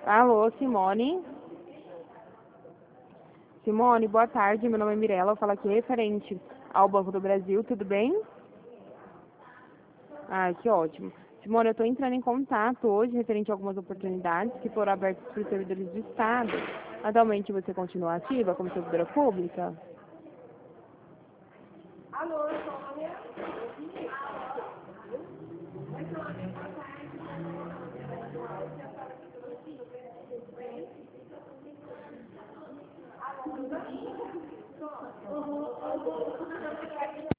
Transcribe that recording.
Alô, Simone? Simone, boa tarde. Meu nome é Mirella. Eu falo aqui referente ao Banco do Brasil. Tudo bem? Ah, que ótimo. Simone, eu estou entrando em contato hoje referente a algumas oportunidades que foram abertas para os servidores do Estado. Atualmente você continua ativa como servidora pública? Alô, Sônia? Uhum.